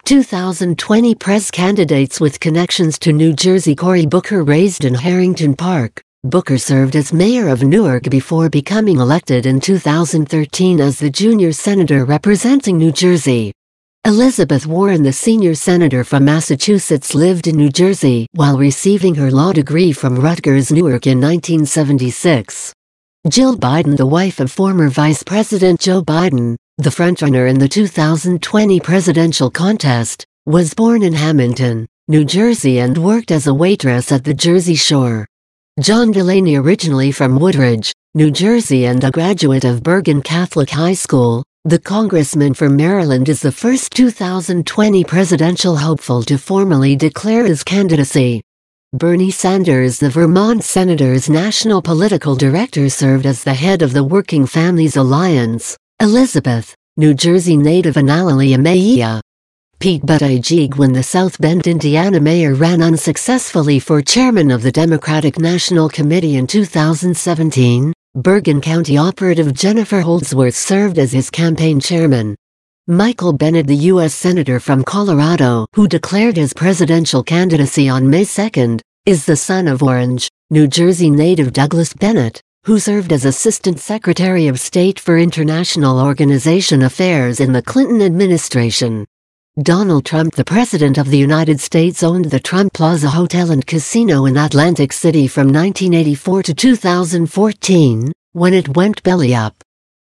2020 Press candidates with connections to New Jersey. Cory Booker, raised in Harrington Park, Booker served as mayor of Newark before becoming elected in 2013 as the junior senator representing New Jersey. Elizabeth Warren, the senior senator from Massachusetts, lived in New Jersey while receiving her law degree from Rutgers Newark in 1976. Jill Biden, the wife of former Vice President Joe Biden, the frontrunner in the 2020 presidential contest, was born in Hamilton, New Jersey and worked as a waitress at the Jersey Shore. John Delaney, originally from Woodridge, New Jersey and a graduate of Bergen Catholic High School, the congressman from Maryland, is the first 2020 presidential hopeful to formally declare his candidacy. Bernie Sanders, the Vermont senator's national political director, served as the head of the Working Families Alliance. Elizabeth, New Jersey native, and Analia Mejia. Pete Buttigieg, when the South Bend, Indiana mayor, ran unsuccessfully for chairman of the Democratic National Committee in 2017, Bergen County operative Jennifer Holdsworth served as his campaign chairman. Michael Bennet, the U.S. senator from Colorado, who declared his presidential candidacy on May 2, is the son of Orange, New Jersey native Douglas Bennett, who served as Assistant Secretary of State for International Organization Affairs in the Clinton administration. Donald Trump, the President of the United States, owned the Trump Plaza Hotel and Casino in Atlantic City from 1984 to 2014, when it went belly up.